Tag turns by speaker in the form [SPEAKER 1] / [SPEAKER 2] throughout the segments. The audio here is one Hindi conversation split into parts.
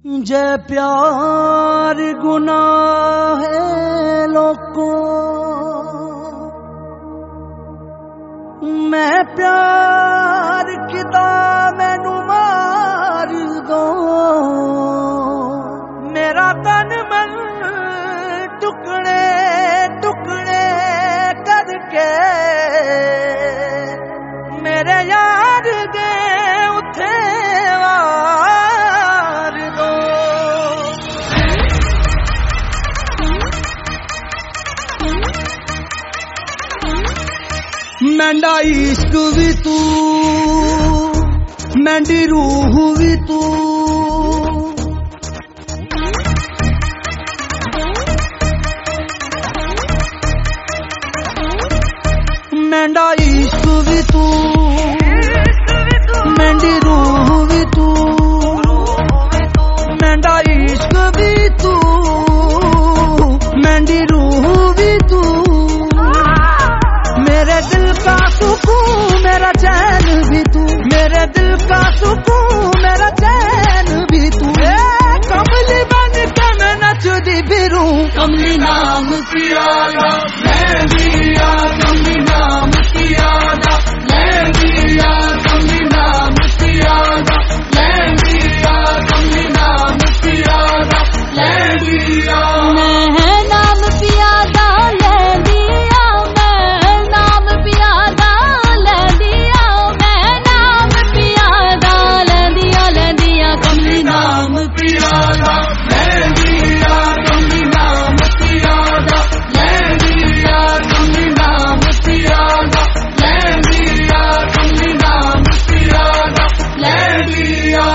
[SPEAKER 1] जे प्यार गुनाह है लोगों, मैं प्यार किदा मैनू मार दो। मेरा तन मन टुकड़े टुकड़े करके मेरे यार दे उथे वार दो। मैंडा इश्क भी तू, मैंडी रूह भी तू, मैंडा इश्क भी तू, मैंडी रूह भी तू, मैंडा इश्क भी तू, मैंडी रूह भी तू। मेरे दिल का सुकून मेरा चैन भी तू, मेरे दिल का सुकून मेरा चैन भी तू। कमली बन के मैं नचदी फिरूं, कमली नाम पियादा मैं दिया, कमली नाम पियादा मैं दिया, कमली नाम पियादा मैं दिया, कमली नाम पियादा मैं दिया।
[SPEAKER 2] मैं नाम पियादा ले दिया, मैं नाम पियादा ले दिया, मैं नाम पियादा ले दिया,
[SPEAKER 1] कमली नाम पियादा मैं दिया, कमली नाम पियादा मैं दिया, कमली नाम पियादा मैं दिया, कमली नाम पियादा मैं दिया।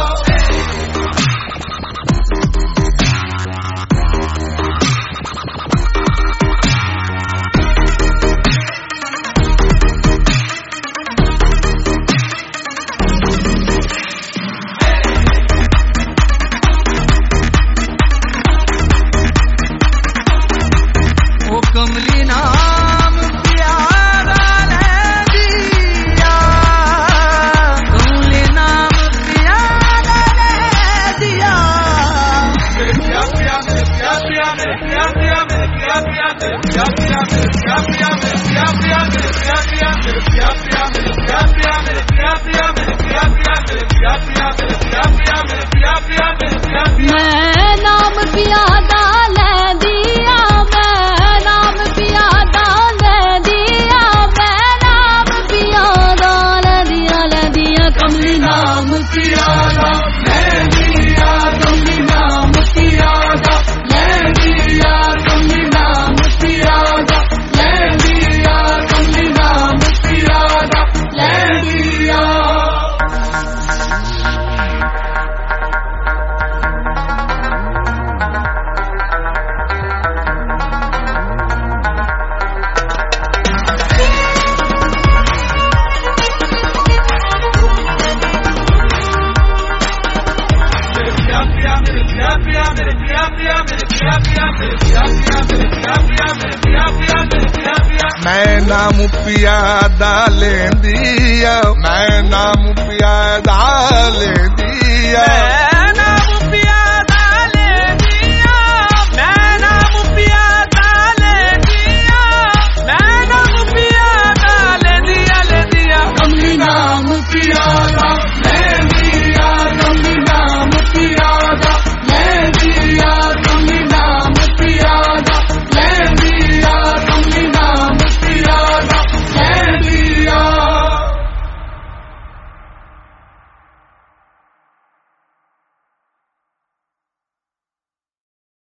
[SPEAKER 1] ओ कमली नाम प्यारा ले दिया, कमली नाम प्यारा ले दिया।
[SPEAKER 2] मैं नाम पियादा ले दिया, मैं नाम पियादा ले दिया, मैं नाम पियादा ले दिया,
[SPEAKER 1] कमली नाम पियादा मैं दिया, कमली नाम पियादा मैं दिया, कमली नाम पियादा मैं दिया, कमली नाम पियादा मैं दिया।
[SPEAKER 3] मैं नाम पियादा ले दिया, मैं नाम पियादा ले दिया,